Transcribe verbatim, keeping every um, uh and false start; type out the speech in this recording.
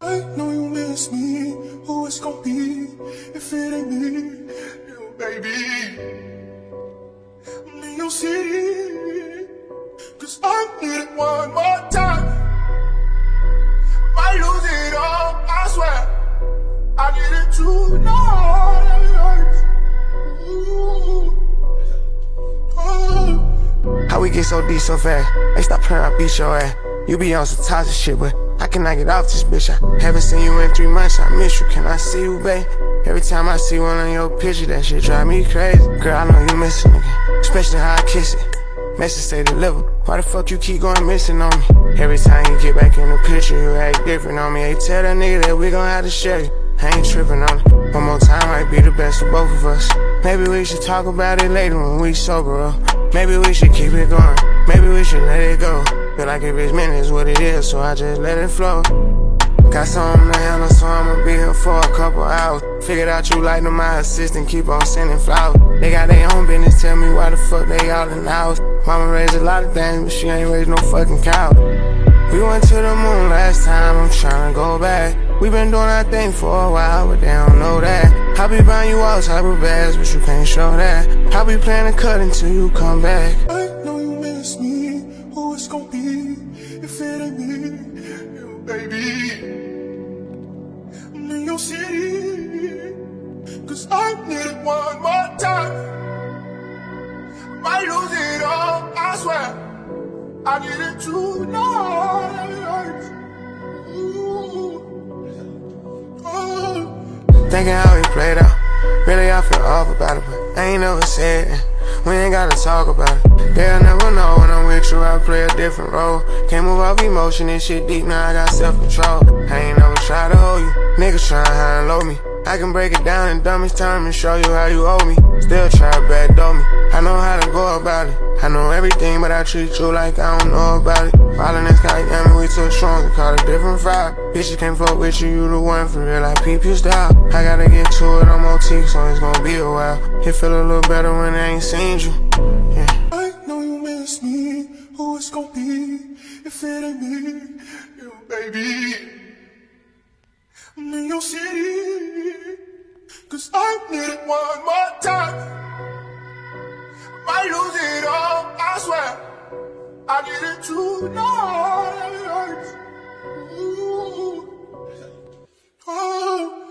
I know you miss me, who it's gon' be if it ain't me, you baby. I'm in your city, cause I need it one more time. Might lose it all, I swear. I need it tonight. Ooh. Oh. How we get so deep so fast? Hey, stop playing, I beat your ass. You be on some toxic shit, but I cannot get off this bitch. I haven't seen you in three months, I miss you. Can I see you, babe? Every time I see one on your picture, that shit drive me crazy. Girl, I know you miss a nigga, especially how I kiss it. Message say deliver. Why the fuck you keep going missing on me? Every time you get back in the picture, you act different on me. Hey, tell that nigga that we gon' have to share you. I ain't tripping on it. One more time might be the best for both of us. Maybe we should talk about it later when we sober up. Maybe we should keep it going. Maybe we should let it go. Feel like if it's meant it's what it is, so I just let it flow. Got something to handle, so I'ma be here for a couple hours. Figured out you like them, my assistant, keep on sending flowers. They got their own business, tell me why the fuck they all in the house. Mama raised a lot of things, but she ain't raised no fucking cow. We went to the moon last time, I'm tryna go back. We been doing our thing for a while, but they don't know that. I be buying you all type of bags, but you can't show that. I be playing the cut until you come back. I know you miss me, who it's gon' be if it ain't me, you baby. I'm in your city, cause I need it one more time. Might lose it all, I swear. I need it tonight. Ooh. Oh. Thinking how we played out. Really, I feel off about it, but I ain't never said it. We ain't gotta talk about it. They'll never know when I'm with you, I play a different role. Can't move off emotion and shit deep, now I got self-control. I ain't never try to hold you. Niggas trying high and low me. I can break it down in dumbest time and show you how you owe me. Still try to backdoor me. I know how to go about it. I know everything, but I treat you like I don't know about it. Falling in sky, yeah, me, we too strong, we call it different vibe. Bitches can't fuck with you, you the one for real, I peep your style. I gotta get to it, I'm O T, so it's gonna be a while. It feel a little better when I ain't seen you, yeah. I know you miss me, who it's gon' be if it ain't me, you baby. I'm in your city, cause I need it one more time. Might lose it all, I swear. I need it tonight. Ooh. Oh.